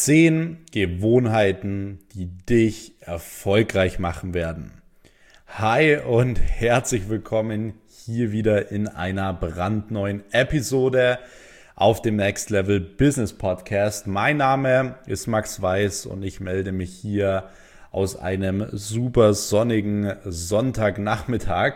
10 Gewohnheiten, die dich erfolgreich machen werden. Hi und herzlich willkommen hier wieder in einer brandneuen Episode auf dem Next Level Business Podcast. Mein Name ist Max Weiß und ich melde mich hier aus einem super sonnigen Sonntagnachmittag.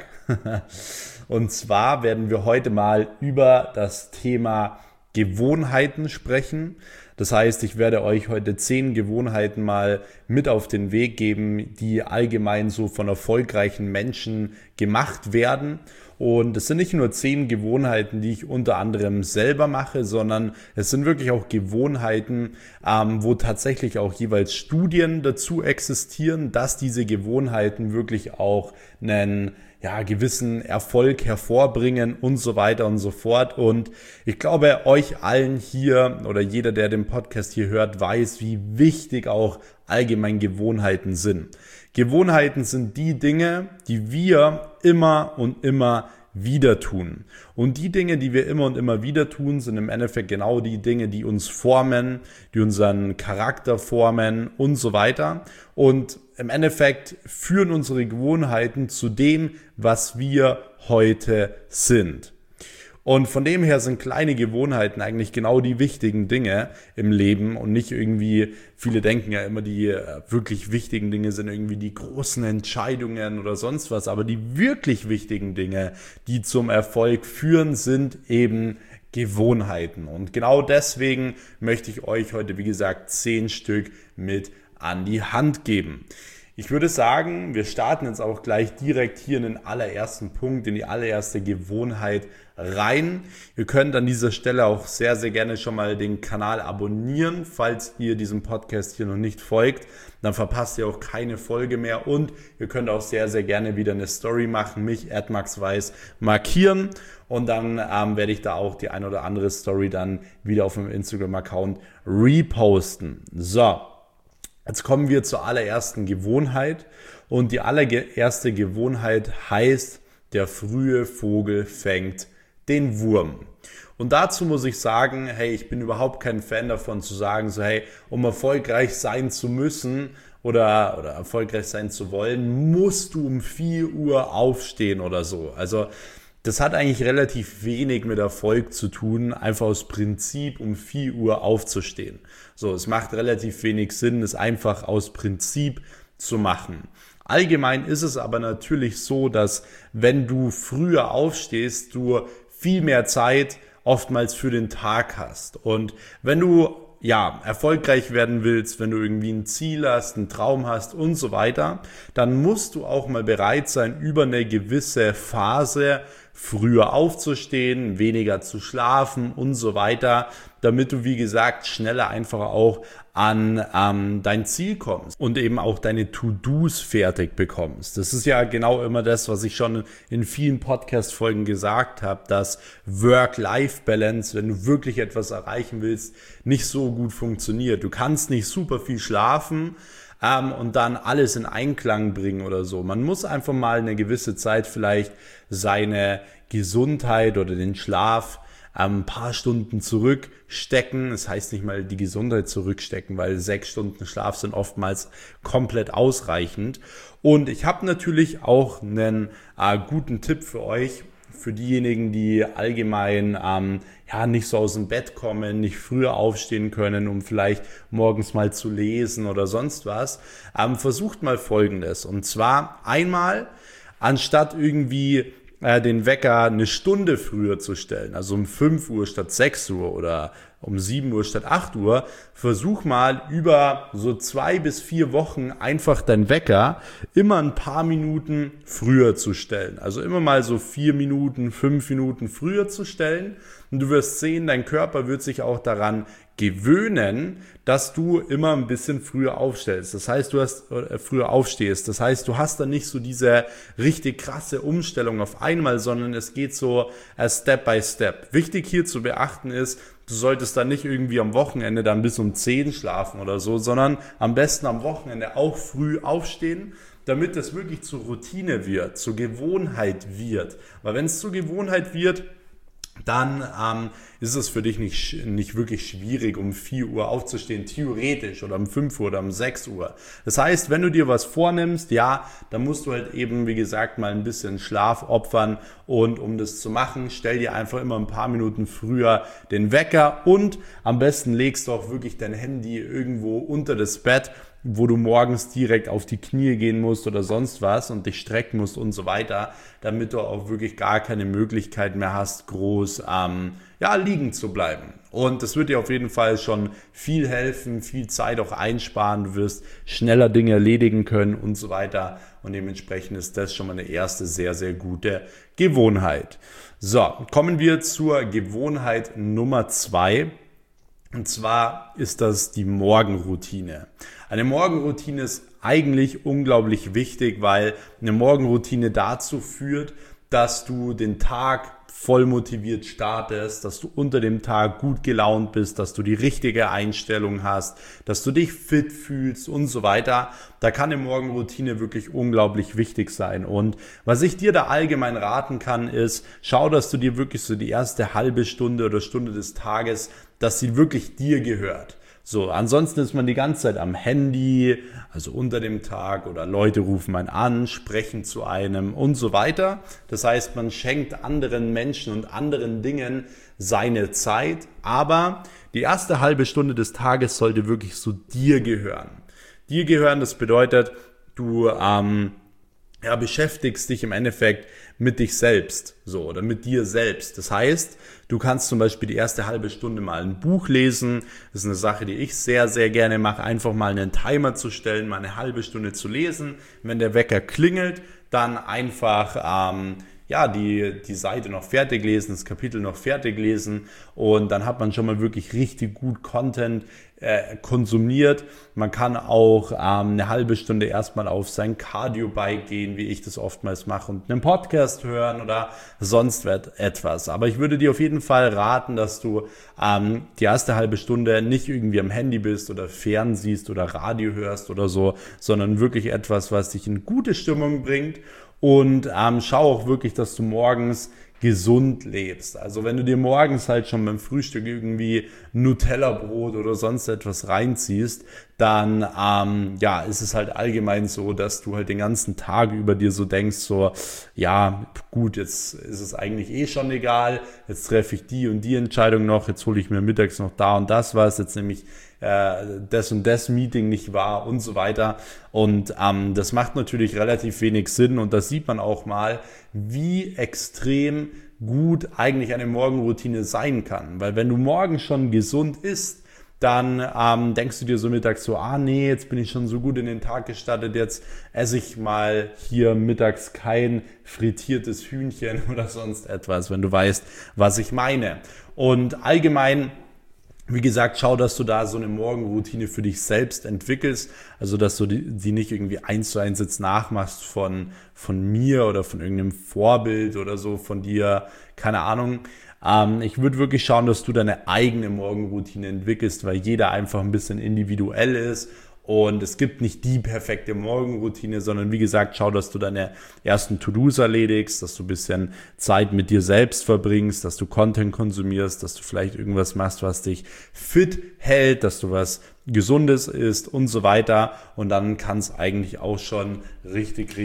Und zwar werden wir heute mal über das Thema Gewohnheiten sprechen. Das heißt, ich werde euch heute 10 Gewohnheiten mal mit auf den Weg geben, die allgemein so von erfolgreichen Menschen gemacht werden. Und es sind nicht nur 10 Gewohnheiten, die ich unter anderem selber mache, sondern es sind wirklich auch Gewohnheiten, wo tatsächlich auch jeweils Studien dazu existieren, dass diese Gewohnheiten wirklich auch einen gewissen Erfolg hervorbringen und so weiter und so fort. Und ich glaube, euch allen hier oder jeder, der den Podcast hier hört, weiß, wie wichtig auch allgemein Gewohnheiten sind. Gewohnheiten sind die Dinge, die wir immer und immer wieder tun. Und die Dinge, die wir immer und immer wieder tun, sind im Endeffekt genau die Dinge, die uns formen, die unseren Charakter formen und so weiter. Und im Endeffekt führen unsere Gewohnheiten zu dem, was wir heute sind. Und von dem her sind kleine Gewohnheiten eigentlich genau die wichtigen Dinge im Leben und nicht irgendwie, viele denken ja immer, die wirklich wichtigen Dinge sind irgendwie die großen Entscheidungen oder sonst was, aber die wirklich wichtigen Dinge, die zum Erfolg führen, sind eben Gewohnheiten. Und genau deswegen möchte ich euch heute, wie gesagt, 10 Stück mit an die Hand geben. Ich würde sagen, wir starten jetzt auch gleich direkt hier in den allerersten Punkt, in die allererste Gewohnheit rein. Ihr könnt an dieser Stelle auch sehr, sehr gerne schon mal den Kanal abonnieren, falls ihr diesem Podcast hier noch nicht folgt. Dann verpasst ihr auch keine Folge mehr und ihr könnt auch sehr, sehr gerne wieder eine Story machen, mich @maxweiss markieren und dann werde ich da auch die ein oder andere Story dann wieder auf meinem Instagram-Account reposten. So. Jetzt kommen wir zur allerersten Gewohnheit und die allererste Gewohnheit heißt, der frühe Vogel fängt den Wurm. Und dazu muss ich sagen, hey, ich bin überhaupt kein Fan davon zu sagen, so hey, um erfolgreich sein zu müssen oder erfolgreich sein zu wollen, musst du um 4 Uhr aufstehen oder so. Also das hat eigentlich relativ wenig mit Erfolg zu tun, einfach aus Prinzip um 4 Uhr aufzustehen. So, es macht relativ wenig Sinn, es einfach aus Prinzip zu machen. Allgemein ist es aber natürlich so, dass wenn du früher aufstehst, du viel mehr Zeit oftmals für den Tag hast. Und wenn du erfolgreich werden willst, wenn du irgendwie ein Ziel hast, einen Traum hast und so weiter, dann musst du auch mal bereit sein, über eine gewisse Phase früher aufzustehen, weniger zu schlafen und so weiter, damit du, wie gesagt, schneller einfach auch an dein Ziel kommst und eben auch deine To-Dos fertig bekommst. Das ist ja genau immer das, was ich schon in vielen Podcast-Folgen gesagt habe, dass Work-Life-Balance, wenn du wirklich etwas erreichen willst, nicht so gut funktioniert. Du kannst nicht super viel schlafen und dann alles in Einklang bringen oder so. Man muss einfach mal eine gewisse Zeit vielleicht seine Gesundheit oder den Schlaf ein paar Stunden zurückstecken. Das heißt nicht mal die Gesundheit zurückstecken, weil 6 Stunden Schlaf sind oftmals komplett ausreichend. Und ich habe natürlich auch einen guten Tipp für euch, für diejenigen, die allgemein nicht so aus dem Bett kommen, nicht früher aufstehen können, um vielleicht morgens mal zu lesen oder sonst was. Versucht mal Folgendes. Und zwar einmal, anstatt irgendwie den Wecker eine Stunde früher zu stellen, also um 5 Uhr statt 6 Uhr oder um 7 Uhr statt 8 Uhr, versuch mal über so 2 bis 4 Wochen einfach deinen Wecker immer ein paar Minuten früher zu stellen. Also immer mal so 4 Minuten, 5 Minuten früher zu stellen. Und du wirst sehen, dein Körper wird sich auch daran gewöhnen, dass du immer ein bisschen früher aufstellst. Das heißt, früher aufstehst. Das heißt, du hast dann nicht so diese richtig krasse Umstellung auf einmal, sondern es geht so Step by Step. Wichtig hier zu beachten ist, du solltest dann nicht irgendwie am Wochenende dann bis um 10 schlafen oder so, sondern am besten am Wochenende auch früh aufstehen, damit das wirklich zur Routine wird, zur Gewohnheit wird. Weil wenn es zur Gewohnheit wird, dann ist es für dich nicht wirklich schwierig, um 4 Uhr aufzustehen, theoretisch, oder um 5 Uhr oder um 6 Uhr. Das heißt, wenn du dir was vornimmst, ja, dann musst du halt eben, wie gesagt, mal ein bisschen Schlaf opfern, und um das zu machen, stell dir einfach immer ein paar Minuten früher den Wecker und am besten legst du auch wirklich dein Handy irgendwo unter das Bett, wo du morgens direkt auf die Knie gehen musst oder sonst was und dich strecken musst und so weiter, damit du auch wirklich gar keine Möglichkeit mehr hast, groß liegen zu bleiben. Und das wird dir auf jeden Fall schon viel helfen, viel Zeit auch einsparen, du wirst schneller Dinge erledigen können und so weiter. Und dementsprechend ist das schon mal eine erste sehr, sehr gute Gewohnheit. So, kommen wir zur Gewohnheit Nummer 2. Und zwar ist das die Morgenroutine. Eine Morgenroutine ist eigentlich unglaublich wichtig, weil eine Morgenroutine dazu führt, dass du den Tag voll motiviert startest, dass du unter dem Tag gut gelaunt bist, dass du die richtige Einstellung hast, dass du dich fit fühlst und so weiter. Da kann eine Morgenroutine wirklich unglaublich wichtig sein. Und was ich dir da allgemein raten kann, ist, schau, dass du dir wirklich so die erste halbe Stunde oder Stunde des Tages, dass sie wirklich dir gehört. So, ansonsten ist man die ganze Zeit am Handy, also unter dem Tag, oder Leute rufen einen an, sprechen zu einem und so weiter. Das heißt, man schenkt anderen Menschen und anderen Dingen seine Zeit, aber die erste halbe Stunde des Tages sollte wirklich so dir gehören. Dir gehören, das bedeutet, du beschäftigst dich im Endeffekt mit dich selbst, so, oder mit dir selbst. Das heißt, du kannst zum Beispiel die erste halbe Stunde mal ein Buch lesen. Das ist eine Sache, die ich sehr, sehr gerne mache, einfach mal einen Timer zu stellen, mal eine halbe Stunde zu lesen. Wenn der Wecker klingelt, dann einfach die Seite noch fertig lesen, das Kapitel noch fertig lesen, und dann hat man schon mal wirklich richtig gut Content konsumiert. Man kann auch eine halbe Stunde erstmal auf sein Cardio-Bike gehen, wie ich das oftmals mache, und einen Podcast hören oder sonst etwas. Aber ich würde dir auf jeden Fall raten, dass du die erste halbe Stunde nicht irgendwie am Handy bist oder fernsiehst oder Radio hörst oder so, sondern wirklich etwas, was dich in gute Stimmung bringt. Und schau auch wirklich, dass du morgens gesund lebst. Also wenn du dir morgens halt schon beim Frühstück irgendwie Nutella-Brot oder sonst etwas reinziehst, dann ist es halt allgemein so, dass du halt den ganzen Tag über dir so denkst, so, ja gut, jetzt ist es eigentlich eh schon egal, jetzt treffe ich die und die Entscheidung noch, jetzt hole ich mir mittags noch da und das was, jetzt nehme ich das und das Meeting nicht wahr und so weiter. Und das macht natürlich relativ wenig Sinn, und das sieht man auch mal, wie extrem gut eigentlich eine Morgenroutine sein kann. Weil wenn du morgens schon gesund isst, dann denkst du dir so mittags so, nee, jetzt bin ich schon so gut in den Tag gestartet, jetzt esse ich mal hier mittags kein frittiertes Hühnchen oder sonst etwas, wenn du weißt, was ich meine. Und allgemein, wie gesagt, schau, dass du da so eine Morgenroutine für dich selbst entwickelst, also dass du die nicht irgendwie 1:1 jetzt nachmachst von mir oder von irgendeinem Vorbild oder so von dir, keine Ahnung. Ich würde wirklich schauen, dass du deine eigene Morgenroutine entwickelst, weil jeder einfach ein bisschen individuell ist. Und es gibt nicht die perfekte Morgenroutine, sondern wie gesagt, schau, dass du deine ersten To-Dos erledigst, dass du ein bisschen Zeit mit dir selbst verbringst, dass du Content konsumierst, dass du vielleicht irgendwas machst, was dich fit hält, dass du was Gesundes isst und so weiter. Und dann kann es eigentlich auch schon richtig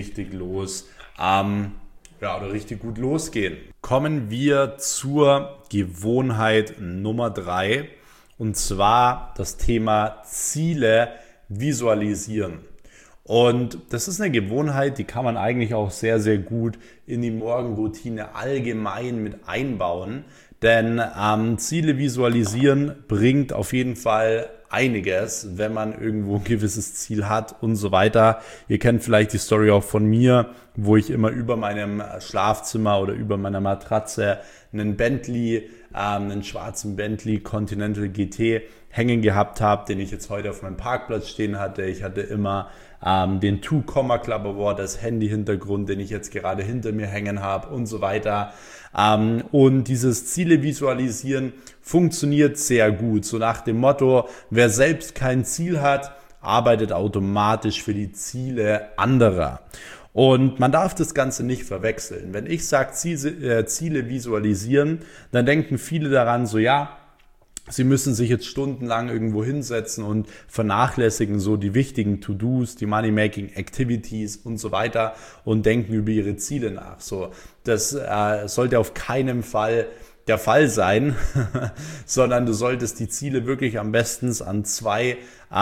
richtig gut losgehen. Kommen wir zur Gewohnheit Nummer 3, und zwar das Thema Ziele visualisieren. Und das ist eine Gewohnheit, die kann man eigentlich auch sehr, sehr gut in die Morgenroutine allgemein mit einbauen, denn Ziele visualisieren bringt auf jeden Fall einiges, wenn man irgendwo ein gewisses Ziel hat und so weiter. Ihr kennt vielleicht die Story auch von mir, wo ich immer über meinem Schlafzimmer oder über meiner Matratze einen schwarzen Bentley Continental GT hängen gehabt habe, den ich jetzt heute auf meinem Parkplatz stehen hatte. Ich hatte immer den Two Comma Club Award als Handy-Hintergrund, den ich jetzt gerade hinter mir hängen habe und so weiter. Und dieses Ziele visualisieren funktioniert sehr gut. So nach dem Motto, wer selbst kein Ziel hat, arbeitet automatisch für die Ziele anderer. Und man darf das Ganze nicht verwechseln. Wenn ich sage, Ziele visualisieren, dann denken viele daran so, ja, sie müssen sich jetzt stundenlang irgendwo hinsetzen und vernachlässigen so die wichtigen To-Dos, die Money-Making-Activities und so weiter und denken über ihre Ziele nach. So, das sollte auf keinen Fall der Fall sein, sondern du solltest die Ziele wirklich am besten an 2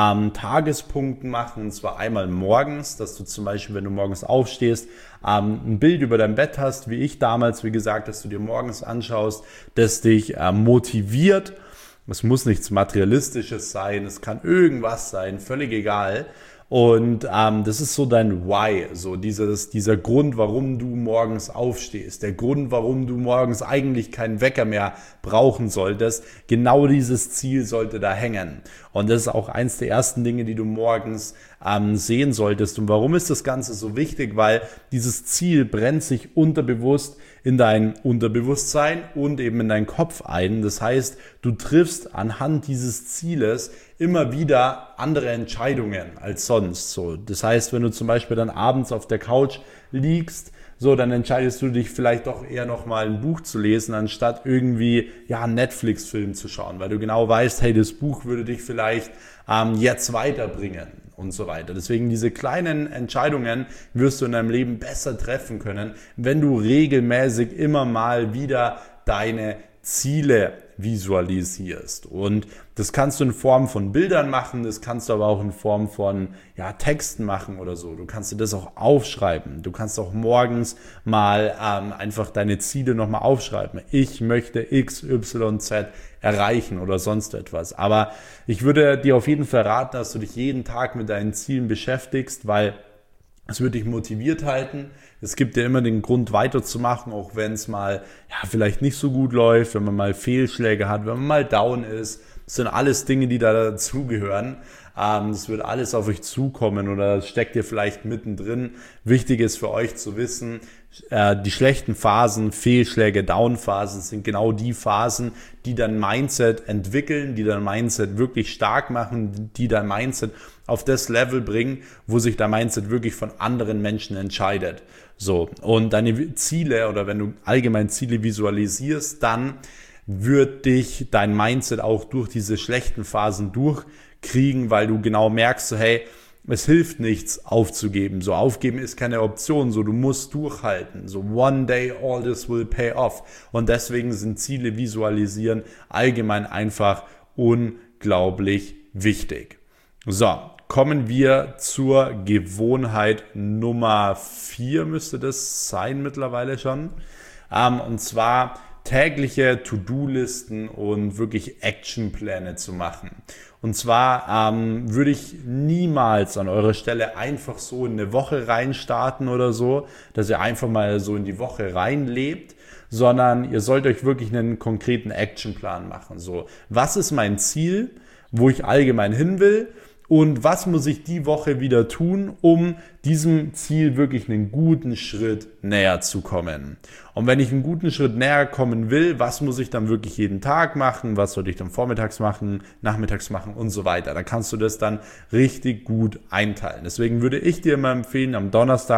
Tagespunkten machen, und zwar einmal morgens, dass du zum Beispiel, wenn du morgens aufstehst, ein Bild über dein Bett hast, wie ich damals, wie gesagt, dass du dir morgens anschaust, das dich motiviert. Es muss nichts Materialistisches sein, es kann irgendwas sein, völlig egal. Und das ist so dein Why, so dieser Grund, warum du morgens aufstehst, der Grund, warum du morgens eigentlich keinen Wecker mehr brauchen solltest. Genau dieses Ziel sollte da hängen. Und das ist auch eins der ersten Dinge, die du morgens sehen solltest. Und warum ist das Ganze so wichtig? Weil dieses Ziel brennt sich unterbewusst in dein Unterbewusstsein und eben in deinen Kopf ein. Das heißt, du triffst anhand dieses Zieles immer wieder andere Entscheidungen als sonst. So, das heißt, wenn du zum Beispiel dann abends auf der Couch liegst, so, dann entscheidest du dich vielleicht doch eher nochmal ein Buch zu lesen, anstatt irgendwie einen Netflix-Film zu schauen, weil du genau weißt, hey, das Buch würde dich vielleicht jetzt weiterbringen und so weiter. Deswegen diese kleinen Entscheidungen wirst du in deinem Leben besser treffen können, wenn du regelmäßig immer mal wieder deine Ziele visualisierst. Und das kannst du in Form von Bildern machen, das kannst du aber auch in Form von Texten machen oder so. Du kannst dir das auch aufschreiben. Du kannst auch morgens mal einfach deine Ziele nochmal aufschreiben. Ich möchte X, Y, Z erreichen oder sonst etwas. Aber ich würde dir auf jeden Fall raten, dass du dich jeden Tag mit deinen Zielen beschäftigst, weil es wird dich motiviert halten. Es gibt dir immer den Grund weiterzumachen, auch wenn es mal vielleicht nicht so gut läuft, wenn man mal Fehlschläge hat, wenn man mal down ist. Das sind alles Dinge, die da dazugehören. Das wird alles auf euch zukommen oder das steckt ihr vielleicht mittendrin. Wichtig ist für euch zu wissen, die schlechten Phasen, Fehlschläge, Downphasen sind genau die Phasen, die dein Mindset entwickeln, die dein Mindset wirklich stark machen, die dein Mindset auf das Level bringen, wo sich dein Mindset wirklich von anderen Menschen entscheidet. So, und deine Ziele oder wenn du allgemein Ziele visualisierst, dann wird dich dein Mindset auch durch diese schlechten Phasen durchkriegen, weil du genau merkst, so, hey, es hilft nichts aufzugeben. So, aufgeben ist keine Option. So, du musst durchhalten. So, one day all this will pay off. Und deswegen sind Ziele visualisieren allgemein einfach unglaublich wichtig. So, kommen wir zur Gewohnheit Nummer 4, müsste das sein mittlerweile schon. Und zwar tägliche To-Do-Listen und wirklich Actionpläne zu machen. Und zwar würde ich niemals an eurer Stelle einfach so in eine Woche reinstarten oder so, dass ihr einfach mal so in die Woche reinlebt, sondern ihr sollt euch wirklich einen konkreten Actionplan machen. So, was ist mein Ziel, wo ich allgemein hin will? Und was muss ich die Woche wieder tun, um diesem Ziel wirklich einen guten Schritt näher zu kommen? Und wenn ich einen guten Schritt näher kommen will, was muss ich dann wirklich jeden Tag machen? Was sollte ich dann vormittags machen, nachmittags machen und so weiter? Da kannst du das dann richtig gut einteilen. Deswegen würde ich dir immer empfehlen, am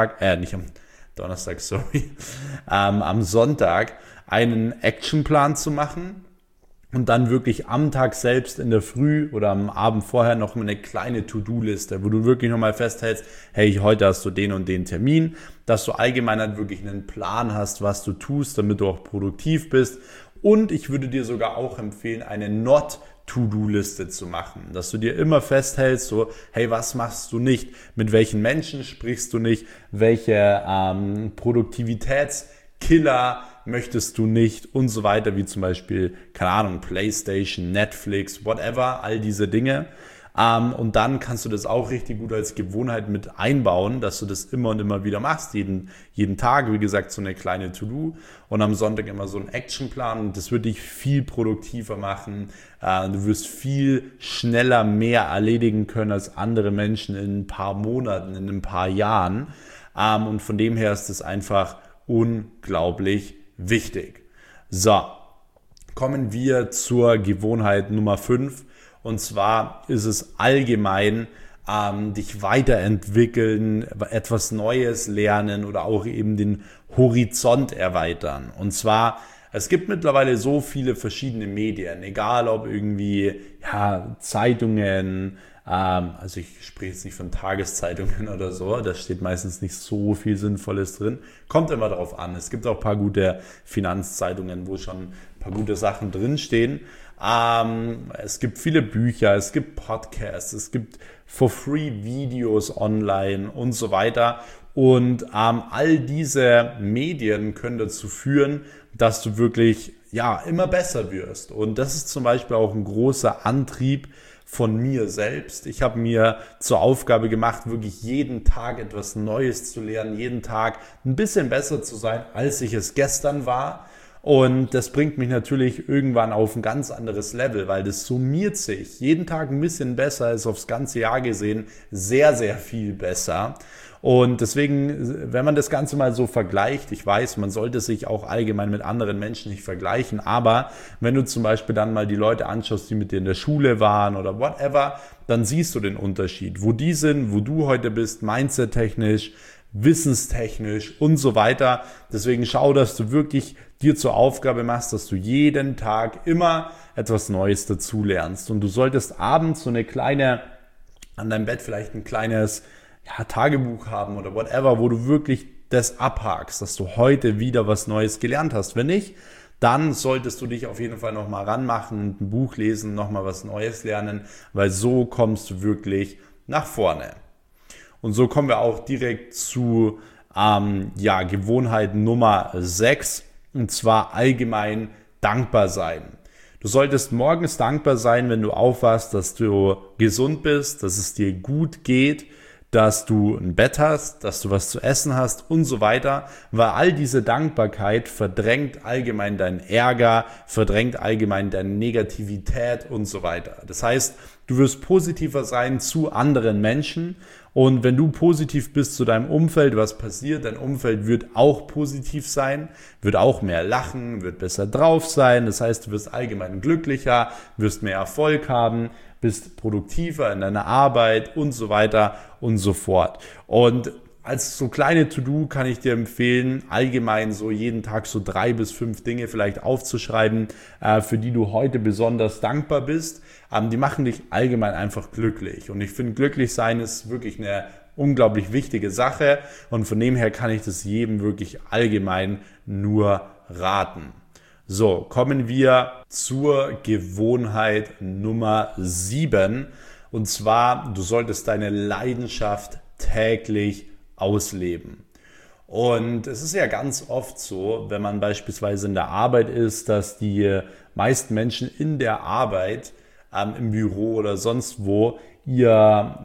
Sonntag einen Actionplan zu machen. Und dann wirklich am Tag selbst in der Früh oder am Abend vorher noch eine kleine To-Do-Liste, wo du wirklich nochmal festhältst, hey, heute hast du den und den Termin, dass du allgemein halt wirklich einen Plan hast, was du tust, damit du auch produktiv bist. Und ich würde dir sogar auch empfehlen, eine Not-To-Do-Liste zu machen, dass du dir immer festhältst, so, hey, was machst du nicht, mit welchen Menschen sprichst du nicht, welche Produktivitätskiller möchtest du nicht und so weiter, wie zum Beispiel, keine Ahnung, PlayStation, Netflix, whatever, all diese Dinge. Und dann kannst du das auch richtig gut als Gewohnheit mit einbauen, dass du das immer und immer wieder machst, jeden Tag, wie gesagt, so eine kleine To-Do und am Sonntag immer so einen Actionplan und das wird dich viel produktiver machen. Du wirst viel schneller mehr erledigen können als andere Menschen in ein paar Monaten, in ein paar Jahren. Und von dem her ist es einfach unglaublich wichtig. So, kommen wir zur Gewohnheit Nummer 5 und zwar ist es allgemein dich weiterentwickeln, etwas Neues lernen oder auch eben den Horizont erweitern. Und zwar, es gibt mittlerweile so viele verschiedene Medien, egal ob irgendwie Zeitungen, also ich spreche jetzt nicht von Tageszeitungen oder so, da steht meistens nicht so viel Sinnvolles drin. Kommt immer darauf an. Es gibt auch ein paar gute Finanzzeitungen, wo schon ein paar gute Sachen drinstehen. Es gibt viele Bücher, es gibt Podcasts, es gibt for free Videos online und so weiter. Und all diese Medien können dazu führen, dass du wirklich immer besser wirst. Und das ist zum Beispiel auch ein großer Antrieb von mir selbst. Ich habe mir zur Aufgabe gemacht, wirklich jeden Tag etwas Neues zu lernen, jeden Tag ein bisschen besser zu sein, als ich es gestern war. Und das bringt mich natürlich irgendwann auf ein ganz anderes Level, weil das summiert sich. Jeden Tag ein bisschen besser ist aufs ganze Jahr gesehen sehr, sehr viel besser. Und deswegen, wenn man das Ganze mal so vergleicht, ich weiß, man sollte sich auch allgemein mit anderen Menschen nicht vergleichen, aber wenn du zum Beispiel dann mal die Leute anschaust, die mit dir in der Schule waren oder whatever, dann siehst du den Unterschied, wo die sind, wo du heute bist, mindset-technisch, wissenstechnisch und so weiter. Deswegen schau, dass du wirklich dir zur Aufgabe machst, dass du jeden Tag immer etwas Neues dazu lernst. Und du solltest abends so eine kleine, an deinem Bett vielleicht ein kleines Tagebuch haben oder whatever, wo du wirklich das abhakst, dass du heute wieder was Neues gelernt hast. Wenn nicht, dann solltest du dich auf jeden Fall nochmal ranmachen, ein Buch lesen, nochmal was Neues lernen, weil so kommst du wirklich nach vorne. Und so kommen wir auch direkt zu Gewohnheit Nummer 6, und zwar allgemein dankbar sein. Du solltest morgens dankbar sein, wenn du aufwachst, dass du gesund bist, dass es dir gut geht, dass du ein Bett hast, dass du was zu essen hast und so weiter, weil all diese Dankbarkeit verdrängt allgemein deinen Ärger, verdrängt allgemein deine Negativität und so weiter. Das heißt, du wirst positiver sein zu anderen Menschen und wenn du positiv bist zu deinem Umfeld, was passiert? Dein Umfeld wird auch positiv sein, wird auch mehr lachen, wird besser drauf sein. Das heißt, du wirst allgemein glücklicher, wirst mehr Erfolg haben, bist produktiver in deiner Arbeit und so weiter und so fort. Und als so kleine To-Do kann ich dir empfehlen, allgemein so jeden Tag so 3 bis 5 Dinge vielleicht aufzuschreiben, für die du heute besonders dankbar bist. Die machen dich allgemein einfach glücklich. Und ich finde, glücklich sein ist wirklich eine unglaublich wichtige Sache. Und von dem her kann ich das jedem wirklich allgemein nur raten. So, kommen wir zur Gewohnheit Nummer 7. Und zwar, du solltest deine Leidenschaft täglich ausleben. Und es ist ja ganz oft so, wenn man beispielsweise in der Arbeit ist, dass die meisten Menschen in der Arbeit, im Büro oder sonst wo, ihre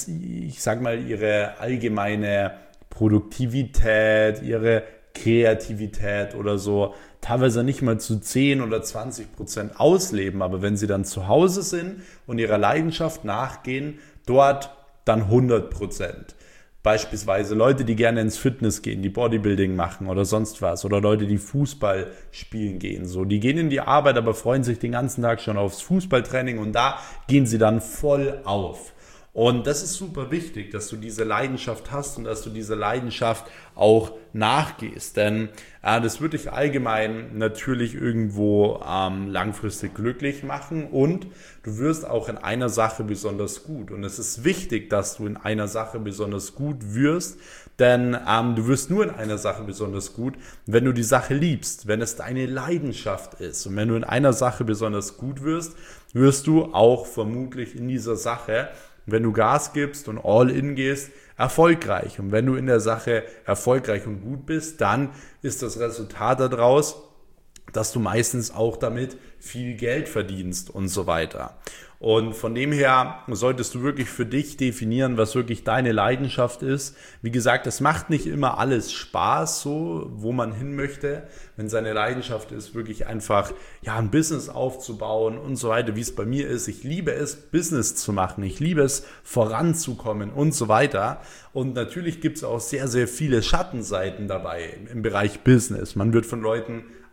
allgemeine Produktivität, ihre Kreativität oder so teilweise nicht mal zu 10 oder 20% ausleben, aber wenn sie dann zu Hause sind und ihrer Leidenschaft nachgehen, dort dann 100%. Beispielsweise Leute, die gerne ins Fitness gehen, die Bodybuilding machen oder sonst was, oder Leute, die Fußball spielen gehen. So, die gehen in die Arbeit, aber freuen sich den ganzen Tag schon aufs Fußballtraining und da gehen sie dann voll auf. Und das ist super wichtig, dass du diese Leidenschaft hast und dass du diese Leidenschaft auch nachgehst. Denn das wird dich allgemein natürlich irgendwo langfristig glücklich machen und du wirst auch in einer Sache besonders gut. Und es ist wichtig, dass du in einer Sache besonders gut wirst, denn du wirst nur in einer Sache besonders gut, wenn du die Sache liebst, wenn es deine Leidenschaft ist. Und wenn du in einer Sache besonders gut wirst, wirst du auch vermutlich in dieser Sache, wenn du Gas gibst und all in gehst, erfolgreich. Und wenn du in der Sache erfolgreich und gut bist, dann ist das Resultat daraus, dass du meistens auch damit viel Geld verdienst und so weiter. Und von dem her solltest du wirklich für dich definieren, was wirklich deine Leidenschaft ist. Wie gesagt, es macht nicht immer alles Spaß, so wo man hin möchte. Wenn seine Leidenschaft ist, wirklich einfach ein Business aufzubauen und so weiter, wie es bei mir ist. Ich liebe es, Business zu machen. Ich liebe es, voranzukommen und so weiter. Und natürlich gibt es auch sehr, sehr viele Schattenseiten dabei im Bereich Business. Man wird von Leuten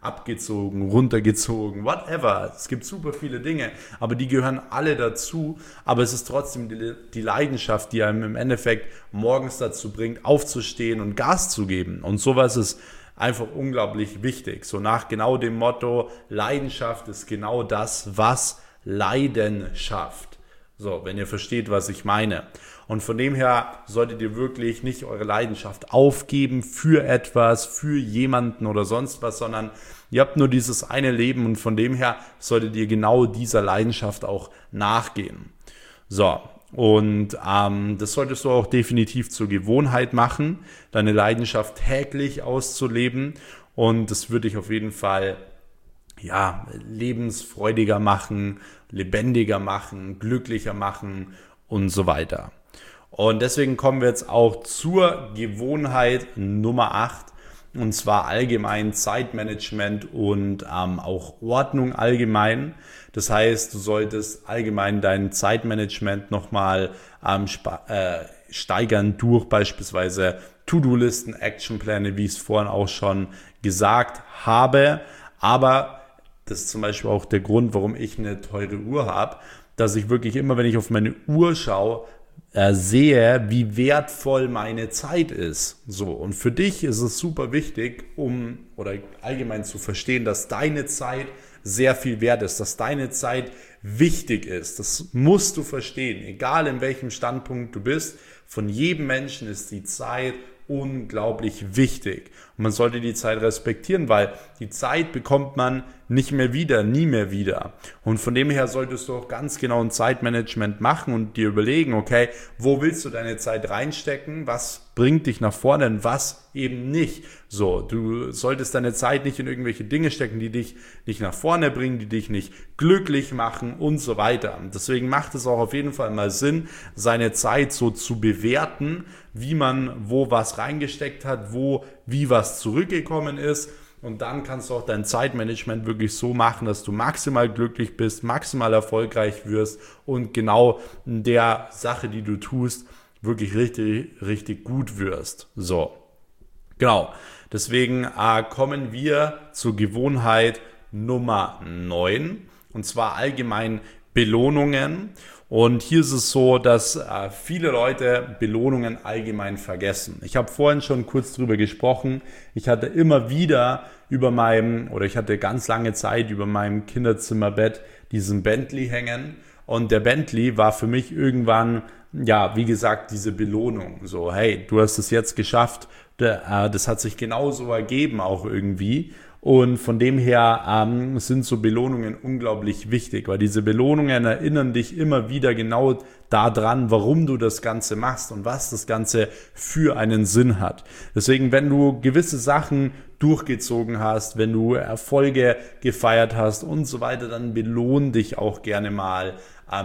abgezogen, runtergezogen, whatever. Es gibt super viele Dinge, aber die gehören alle dazu. Aber es ist trotzdem die Leidenschaft, die einem im Endeffekt morgens dazu bringt, aufzustehen und Gas zu geben. Und sowas ist einfach unglaublich wichtig. So nach genau dem Motto, Leidenschaft ist genau das, was Leiden schafft. So, wenn ihr versteht, was ich meine. Und von dem her solltet ihr wirklich nicht eure Leidenschaft aufgeben für etwas, für jemanden oder sonst was, sondern ihr habt nur dieses eine Leben und von dem her solltet ihr genau dieser Leidenschaft auch nachgehen. So, und das solltest du auch definitiv zur Gewohnheit machen, deine Leidenschaft täglich auszuleben und das würde dich auf jeden Fall lebensfreudiger machen, lebendiger machen, glücklicher machen und so weiter. Und deswegen kommen wir jetzt auch zur Gewohnheit Nummer 8, und zwar allgemein Zeitmanagement und auch Ordnung allgemein. Das heißt, du solltest allgemein dein Zeitmanagement nochmal steigern durch beispielsweise To-Do-Listen, Actionpläne, wie ich es vorhin auch schon gesagt habe. Aber das ist zum Beispiel auch der Grund, warum ich eine teure Uhr habe, dass ich wirklich immer, wenn ich auf meine Uhr schaue, sehe, wie wertvoll meine Zeit ist. So, und für dich ist es super wichtig, oder allgemein zu verstehen, dass deine Zeit sehr viel wert ist, dass deine Zeit wichtig ist. Das musst du verstehen, egal in welchem Standpunkt du bist. Von jedem Menschen ist die Zeit unglaublich wichtig. Und man sollte die Zeit respektieren, weil die Zeit bekommt man nicht mehr wieder, nie mehr wieder. Und von dem her solltest du auch ganz genau ein Zeitmanagement machen und dir überlegen, okay, wo willst du deine Zeit reinstecken? Was bringt dich nach vorne und was eben nicht? So, du solltest deine Zeit nicht in irgendwelche Dinge stecken, die dich nicht nach vorne bringen, die dich nicht glücklich machen und so weiter. Und deswegen macht es auch auf jeden Fall mal Sinn, seine Zeit so zu bewerten, wie man wo was reingesteckt hat, wie was zurückgekommen ist. Und dann kannst du auch dein Zeitmanagement wirklich so machen, dass du maximal glücklich bist, maximal erfolgreich wirst und genau in der Sache, die du tust, wirklich richtig, richtig gut wirst. So, genau. Deswegen kommen wir zur Gewohnheit Nummer 9, und zwar allgemein Belohnungen. Und hier ist es so, dass viele Leute Belohnungen allgemein vergessen. Ich habe vorhin schon kurz drüber gesprochen. Ich hatte immer wieder ich hatte ganz lange Zeit über meinem Kinderzimmerbett diesen Bentley hängen. Und der Bentley war für mich irgendwann, wie gesagt, diese Belohnung. So, hey, du hast es jetzt geschafft. Das hat sich genauso ergeben auch irgendwie. Und von dem her sind so Belohnungen unglaublich wichtig, weil diese Belohnungen erinnern dich immer wieder genau daran, warum du das Ganze machst und was das Ganze für einen Sinn hat. Deswegen, wenn du gewisse Sachen durchgezogen hast, wenn du Erfolge gefeiert hast und so weiter, dann belohn dich auch gerne mal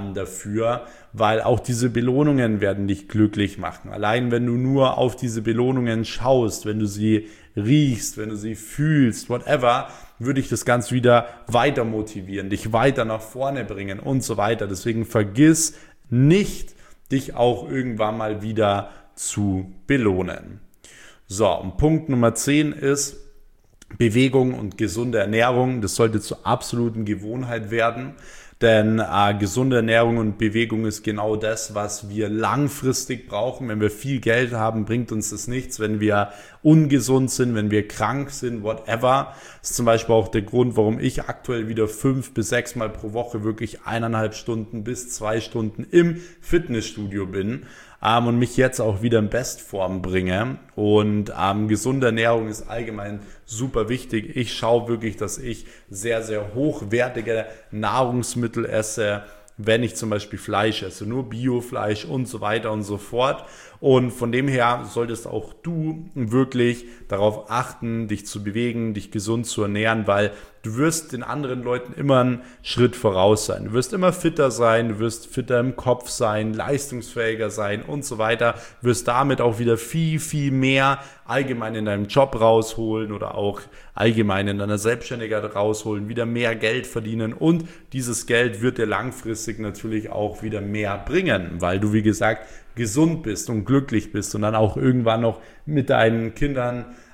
dafür, weil auch diese Belohnungen werden dich glücklich machen. Allein wenn du nur auf diese Belohnungen schaust, wenn du sie riechst, wenn du sie fühlst, whatever, würde ich das Ganze wieder weiter motivieren, dich weiter nach vorne bringen und so weiter. Deswegen vergiss nicht, dich auch irgendwann mal wieder zu belohnen. So, und Punkt Nummer 10 ist Bewegung und gesunde Ernährung. Das sollte zur absoluten Gewohnheit werden. Denn gesunde Ernährung und Bewegung ist genau das, was wir langfristig brauchen. Wenn wir viel Geld haben, bringt uns das nichts. Wenn wir ungesund sind, wenn wir krank sind, whatever. Das ist zum Beispiel auch der Grund, warum ich aktuell wieder 5 bis 6 Mal pro Woche wirklich 1,5 Stunden bis 2 Stunden im Fitnessstudio bin. Und mich jetzt auch wieder in Bestform bringe. Und gesunde Ernährung ist allgemein super wichtig. Ich schaue wirklich, dass ich sehr, sehr hochwertige Nahrungsmittel esse, wenn ich zum Beispiel Fleisch esse, nur Biofleisch und so weiter und so fort. Und von dem her solltest auch du wirklich darauf achten, dich zu bewegen, dich gesund zu ernähren, weil du wirst den anderen Leuten immer einen Schritt voraus sein. Du wirst immer fitter sein, du wirst fitter im Kopf sein, leistungsfähiger sein und so weiter. Du wirst damit auch wieder viel, viel mehr allgemein in deinem Job rausholen oder auch allgemein in deiner Selbstständigkeit rausholen, wieder mehr Geld verdienen und dieses Geld wird dir langfristig natürlich auch wieder mehr bringen, weil du, wie gesagt, gesund bist und glücklich bist und dann auch irgendwann noch mit deinen Kindern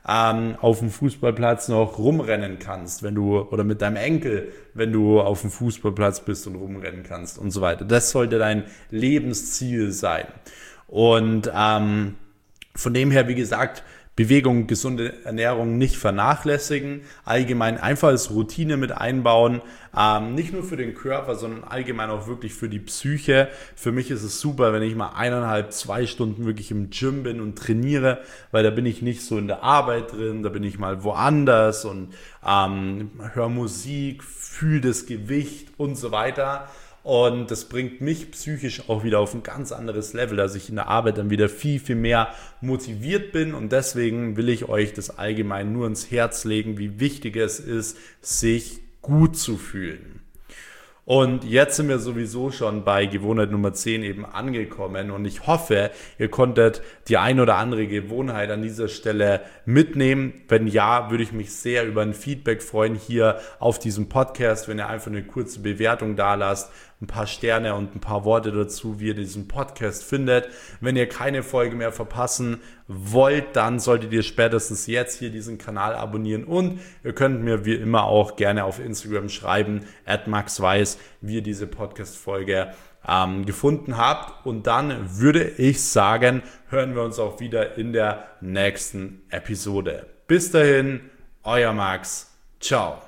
auf dem Fußballplatz noch rumrennen kannst, oder mit deinem Enkel, wenn du auf dem Fußballplatz bist und rumrennen kannst und so weiter. Das sollte dein Lebensziel sein. Und von dem her, wie gesagt, Bewegung, gesunde Ernährung nicht vernachlässigen, allgemein einfach als Routine mit einbauen, nicht nur für den Körper, sondern allgemein auch wirklich für die Psyche. Für mich ist es super, wenn ich mal 1,5, 2 Stunden wirklich im Gym bin und trainiere, weil da bin ich nicht so in der Arbeit drin, da bin ich mal woanders und höre Musik, fühle das Gewicht und so weiter. Und das bringt mich psychisch auch wieder auf ein ganz anderes Level, dass ich in der Arbeit dann wieder viel, viel mehr motiviert bin. Und deswegen will ich euch das allgemein nur ins Herz legen, wie wichtig es ist, sich gut zu fühlen. Und jetzt sind wir sowieso schon bei Gewohnheit Nummer 10 eben angekommen und ich hoffe, ihr konntet die ein oder andere Gewohnheit an dieser Stelle mitnehmen. Wenn ja, würde ich mich sehr über ein Feedback freuen hier auf diesem Podcast, wenn ihr einfach eine kurze Bewertung da lasst, ein paar Sterne und ein paar Worte dazu, wie ihr diesen Podcast findet. Wenn ihr keine Folge mehr verpassen wollt, dann solltet ihr spätestens jetzt hier diesen Kanal abonnieren und ihr könnt mir wie immer auch gerne auf Instagram schreiben, @maxweiss, wie ihr diese Podcast-Folge gefunden habt. Und dann würde ich sagen, hören wir uns auch wieder in der nächsten Episode. Bis dahin, euer Max. Ciao.